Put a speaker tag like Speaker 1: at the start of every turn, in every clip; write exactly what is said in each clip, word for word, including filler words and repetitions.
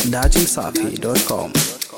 Speaker 1: datin safi dot com.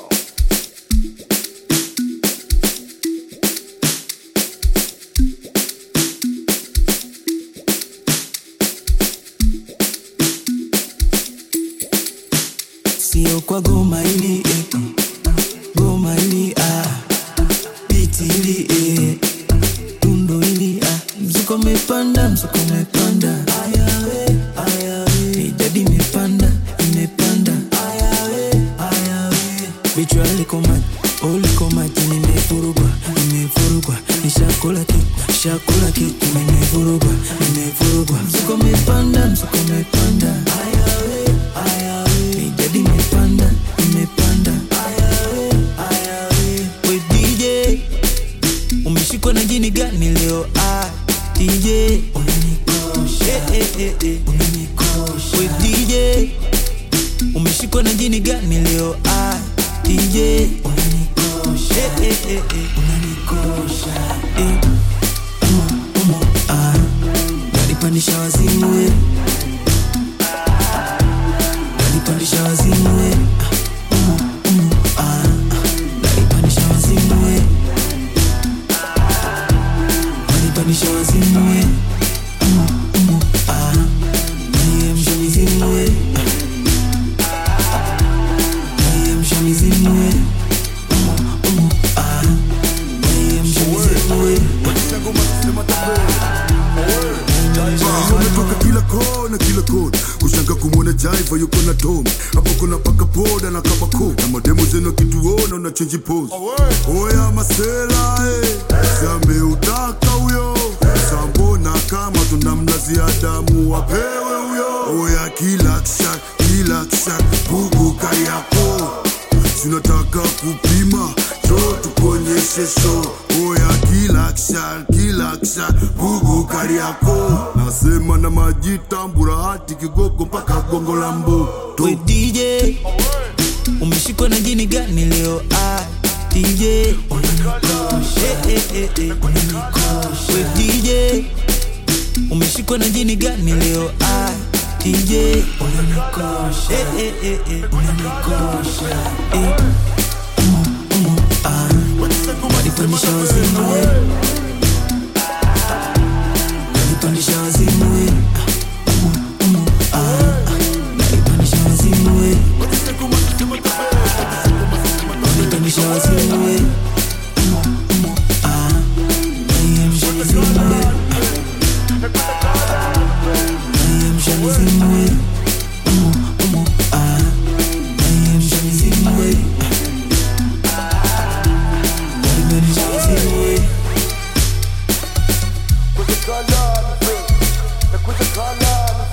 Speaker 2: Sio kwa goma ili eh, goma ili ah, biti ili eh, tundo ili ah, mzuko mepanda, mzuko mepanda, ayawe, ayawe, idadi mepanda, imepanda, ayawe, ayawe, bichwa liko maji, oh liko maji, nimevurugwa, nimevurugwa, nishakula kitu, nishakula kitu, nimevurugwa, nimevurugwa, mzuko mepanda, mzuko mepanda, ayawe, ayawe, idadi imepanda, imepanda, ayawe, ayawe. We D J, umeshikwa na jini gani leo? Ah, D J, unanikosha, eh eh eh eh, unanikosha. We D J, umeshikwa na jini gani leo? Ah, D J, unanikosha, eh eh eh eh, unanikosha. Eh, umo umo ah, nalipandisha wazimu we. Nalipandisha wazimu we, umu, umu, ah, nalipandisha wazimu we. Nalipandisha wazimu we, umu, umu, ah, naliamsha mizimu we. Naliamsha mizimu we, umu, umu, ah, naliamsha mizimu we.
Speaker 3: Umetoka kila kona, kila kona kushanga kumwona jaiva yuko na Tommy. Hapo kuna paka poda na kabako na mademo zeno kituona una change pose. Oya masela eh, Sambe utaka uyo Sambona kama tunamnazia damu wapewe uyo. Oya kila kisha, kila kisha bugu kariako. Sinataka kupima, jo tukonyeshe show. Oya kila kisha, kila kisha bugu kariako. Nasema na majitambura hati kigogo mpaka gongo la mboto.
Speaker 2: We D J, umeshikwa na jini gani leo? Ah, D J, unanikosha, eh eh eh eh, unanikosha. We D J, umeshikwa na jini gani leo? Ah, D J, unanikosha, eh eh eh eh, unanikosha. Eh, umo umo ah, nalipandisha wazimu we. Nalipandisha wazimu we, umo umo ah, nalipandisha wazimu we. Nalipandisha wazimu we, umo umo ah, naliamsha mizimu we. Naliamsha mizimu we, umo umo ah, naliamsha mizimu we. Nalipandisha wazimu we.
Speaker 4: Kuja kalani, kuja kalani.